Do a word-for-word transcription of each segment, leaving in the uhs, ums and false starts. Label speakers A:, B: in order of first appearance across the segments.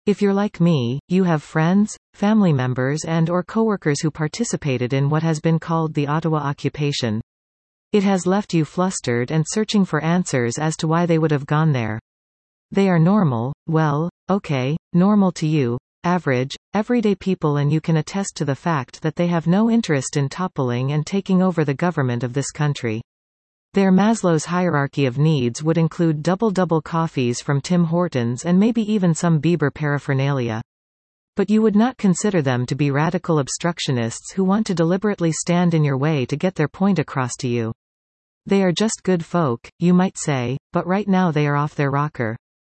A: If you're like me, you have friends, family members and or coworkers who participated in what has been called the Ottawa occupation. It has left you flustered and searching for answers as to why they would have gone there. They are normal, well, okay, normal to you, average, everyday people, and you can attest to the fact that they have no interest in toppling and taking over the government of this country. Their Maslow's hierarchy of needs would include double-double coffees from Tim Hortons and maybe even some Bieber paraphernalia. But you would not consider them to be radical obstructionists who want to deliberately stand in your way to get their point across to you. They are just good folk, you might say, but right now they are off their rocker.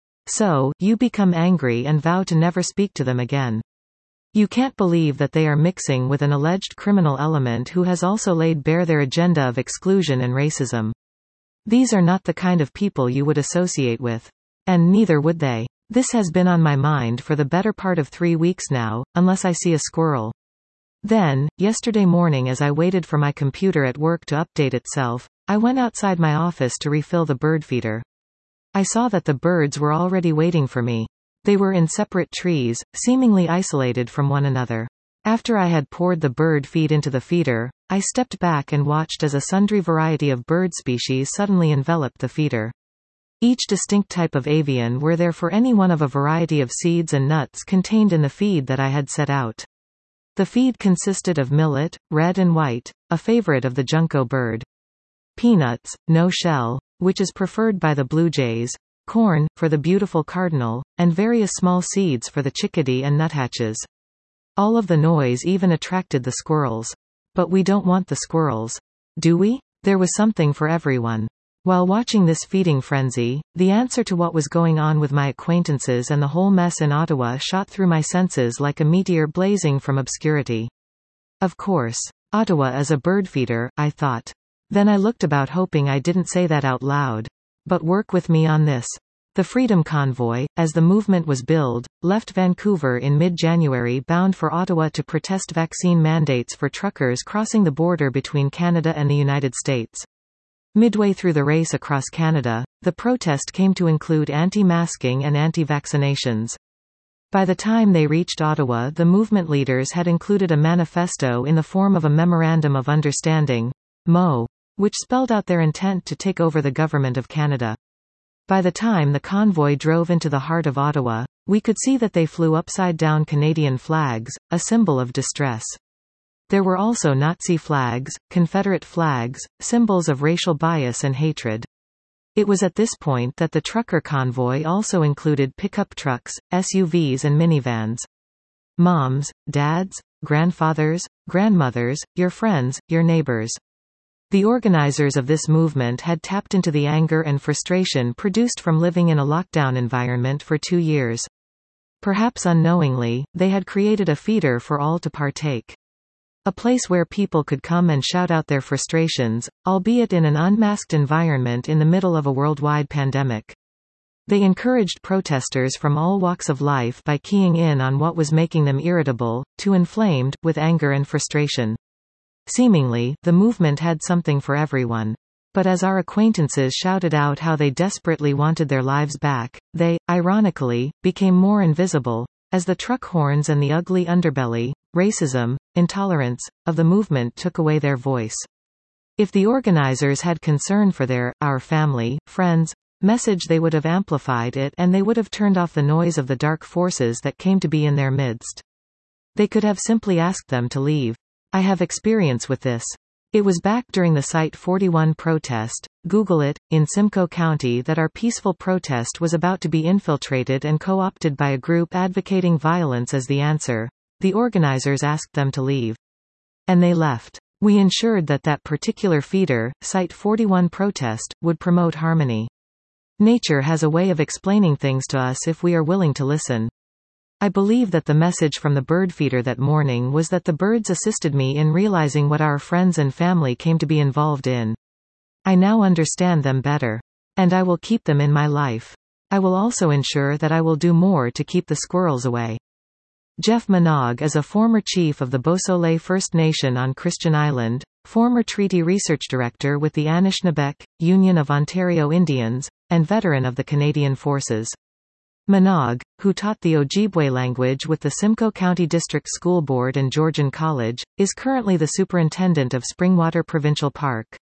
A: So, you become angry and vow to never speak to them again. You can't believe that they are mixing with an alleged criminal element who has also laid bare their agenda of exclusion and racism. These are not the kind of people you would associate with. And neither would they. This has been on my mind for the better part of three weeks now, unless I see a squirrel. Then, yesterday morning as I waited for my computer at work to update itself, I went outside my office to refill the bird feeder. I saw that the birds were already waiting for me. They were in separate trees, seemingly isolated from one another. After I had poured the bird feed into the feeder, I stepped back and watched as a sundry variety of bird species suddenly enveloped the feeder. Each distinct type of avian were there for any one of a variety of seeds and nuts contained in the feed that I had set out. The feed consisted of millet, red and white, a favorite of the junco bird. Peanuts, no shell, which is preferred by the blue jays, corn, for the beautiful cardinal, and various small seeds for the chickadee and nuthatches. All of the noise even attracted the squirrels. But we don't want the squirrels. Do we? There was something for everyone. While watching this feeding frenzy, the answer to what was going on with my acquaintances and the whole mess in Ottawa shot through my senses like a meteor blazing from obscurity. Of course. Ottawa is a bird feeder, I thought. Then I looked about hoping I didn't say that out loud. But work with me on this. The Freedom Convoy, as the movement was billed, left Vancouver in mid-January bound for Ottawa to protest vaccine mandates for truckers crossing the border between Canada and the United States. Midway through the race across Canada, the protest came to include anti-masking and anti-vaccinations. By the time they reached Ottawa, the movement leaders had included a manifesto in the form of a Memorandum of Understanding, M O, which spelled out their intent to take over the Government of Canada. By the time the convoy drove into the heart of Ottawa, we could see that they flew upside-down Canadian flags, a symbol of distress. There were also Nazi flags, Confederate flags, symbols of racial bias and hatred. It was at this point that the trucker convoy also included pickup trucks, S U Vs and minivans. Moms, dads, grandfathers, grandmothers, your friends, your neighbors. The organizers of this movement had tapped into the anger and frustration produced from living in a lockdown environment for two years. Perhaps unknowingly, they had created a feeder for all to partake. A place where people could come and shout out their frustrations, albeit in an unmasked environment in the middle of a worldwide pandemic. They encouraged protesters from all walks of life by keying in on what was making them irritable, to inflamed, with anger and frustration. Seemingly, the movement had something for everyone. But as our acquaintances shouted out how they desperately wanted their lives back, they, ironically, became more invisible, as the truck horns and the ugly underbelly, racism, intolerance, of the movement took away their voice. If the organizers had concern for their, our family, friends, message, they would have amplified it and they would have turned off the noise of the dark forces that came to be in their midst. They could have simply asked them to leave. I have experience with this. It was back during the Site forty-one protest, Google it, in Simcoe County that our peaceful protest was about to be infiltrated and co-opted by a group advocating violence as the answer. The organizers asked them to leave. And they left. We ensured that that particular feeder, Site forty-one protest, would promote harmony. Nature has a way of explaining things to us if we are willing to listen. I believe that the message from the bird feeder that morning was that the birds assisted me in realizing what our friends and family came to be involved in. I now understand them better. And I will keep them in my life. I will also ensure that I will do more to keep the squirrels away. Jeff Manaug is a former chief of the Beausoleil First Nation on Christian Island, former treaty research director with the Anishinaabeg, Union of Ontario Indians, and veteran of the Canadian Forces. Manaug, who taught the Ojibwe language with the Simcoe County District School Board and Georgian College, is currently the superintendent of Springwater Provincial Park.